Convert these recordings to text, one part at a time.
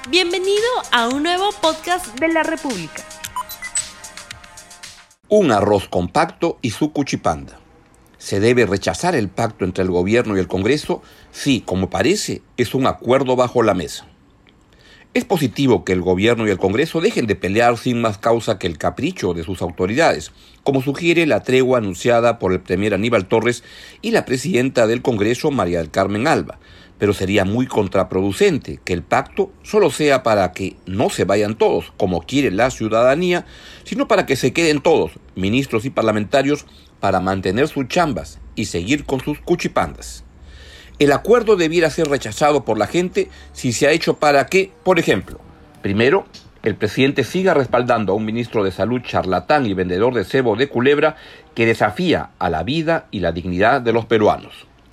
Bienvenido a un nuevo podcast de la República. Un arroz compacto y su cuchipanda. ¿Se debe rechazar el pacto entre el gobierno y el Congreso? Sí, como parece, es un acuerdo bajo la mesa. Es positivo que el gobierno y el Congreso dejen de pelear sin más causa que el capricho de sus autoridades, como sugiere la tregua anunciada por el premier Aníbal Torres y la presidenta del Congreso, María del Carmen Alba. Pero sería muy contraproducente que el pacto solo sea para que no se vayan todos, como quiere la ciudadanía, sino para que se queden todos, ministros y parlamentarios, para mantener sus chambas y seguir con sus cuchipandas. El acuerdo debiera ser rechazado por la gente si se ha hecho para que, por ejemplo, primero, el presidente siga respaldando a un ministro de salud charlatán y vendedor de cebo de culebra que desafía a la vida y la dignidad de los peruanos.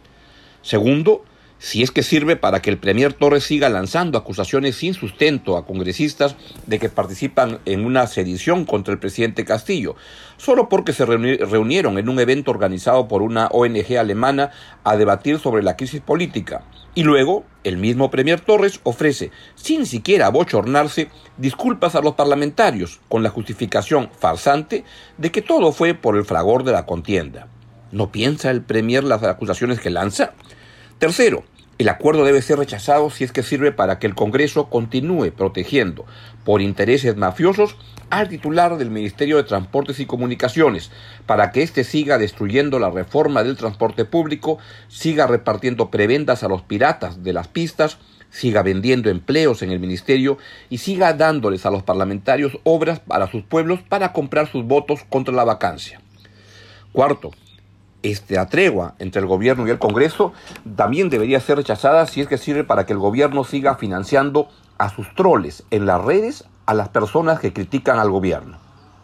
Segundo, si es que sirve para que el premier Torres siga lanzando acusaciones sin sustento a congresistas de que participan en una sedición contra el presidente Castillo, solo porque se reunieron en un evento organizado por una ONG alemana a debatir sobre la crisis política. Y luego, el mismo premier Torres ofrece, sin siquiera abochornarse, disculpas a los parlamentarios, con la justificación farsante de que todo fue por el fragor de la contienda. ¿No piensa el premier las acusaciones que lanza? Tercero, el acuerdo debe ser rechazado si es que sirve para que el Congreso continúe protegiendo por intereses mafiosos al titular del Ministerio de Transportes y Comunicaciones, para que éste siga destruyendo la reforma del transporte público, siga repartiendo prebendas a los piratas de las pistas, siga vendiendo empleos en el ministerio y siga dándoles a los parlamentarios obras para sus pueblos para comprar sus votos contra la vacancia. Cuarto, esta tregua entre el gobierno y el Congreso también debería ser rechazada si es que sirve para que el gobierno siga financiando a sus troles en las redes a las personas que critican al gobierno.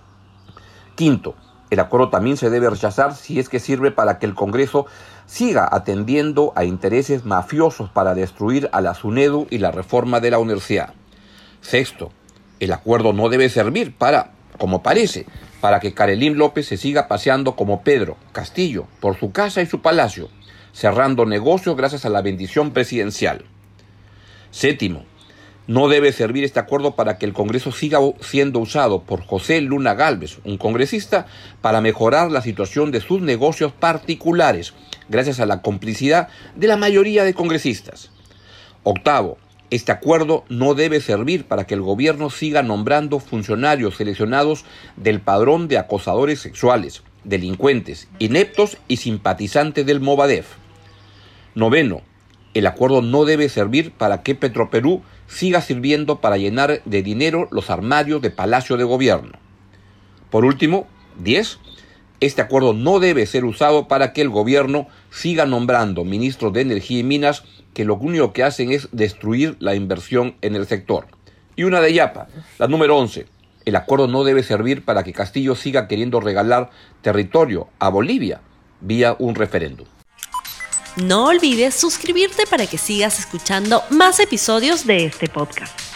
Quinto, el acuerdo también se debe rechazar si es que sirve para que el Congreso siga atendiendo a intereses mafiosos para destruir a la SUNEDU y la reforma de la universidad. Sexto, el acuerdo no debe servir para, como parece, para que Carolyn López se siga paseando como Pedro Castillo por su casa y su palacio, cerrando negocios gracias a la bendición presidencial. Séptimo, no debe servir este acuerdo para que el Congreso siga siendo usado por José Luna Gálvez, un congresista, para mejorar la situación de sus negocios particulares, gracias a la complicidad de la mayoría de congresistas. Octavo, este acuerdo no debe servir para que el gobierno siga nombrando funcionarios seleccionados del padrón de acosadores sexuales, delincuentes, ineptos y simpatizantes del Movadef. Noveno, el acuerdo no debe servir para que Petroperú siga sirviendo para llenar de dinero los armarios de Palacio de Gobierno. Por último, 10. Este acuerdo no debe ser usado para que el gobierno siga nombrando ministros de Energía y Minas que lo único que hacen es destruir la inversión en el sector. Y una de yapa, la número 11. El acuerdo no debe servir para que Castillo siga queriendo regalar territorio a Bolivia vía un referéndum. No olvides suscribirte para que sigas escuchando más episodios de este podcast.